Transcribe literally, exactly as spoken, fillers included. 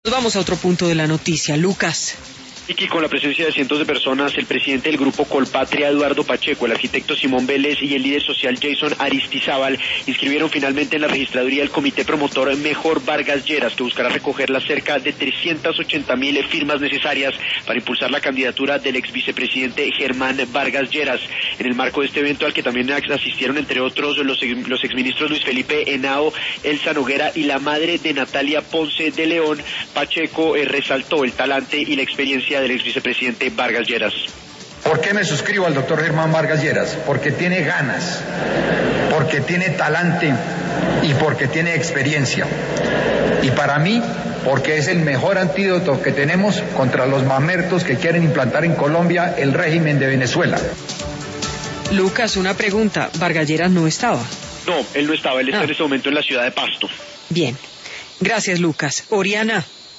Vamos a otro punto de la noticia, Lucas. Y con la presencia de cientos de personas, el presidente del grupo Colpatria, Eduardo Pacheco, el arquitecto Simón Vélez y el líder social Jason Aristizábal inscribieron finalmente en la registraduría del comité promotor Mejor Vargas Lleras, que buscará recoger las cerca de trescientas ochenta mil firmas necesarias para impulsar la candidatura del ex vicepresidente Germán Vargas Lleras. En el marco de este evento, al que también asistieron entre otros los, los exministros Luis Felipe Henao, Elsa Noguera y la madre de Natalia Ponce de León, Pacheco eh, resaltó el talante y la experiencia del ex vicepresidente Vargas Lleras. ¿Por qué me suscribo al doctor Germán Vargas Lleras? Porque tiene ganas, porque tiene talante y porque tiene experiencia. Y para mí, porque es el mejor antídoto que tenemos contra los mamertos que quieren implantar en Colombia el régimen de Venezuela. Lucas, una pregunta. ¿Vargas Lleras no estaba? No, él no estaba, él está ah. en este momento en la ciudad de Pasto. Bien. Gracias, Lucas. Oriana.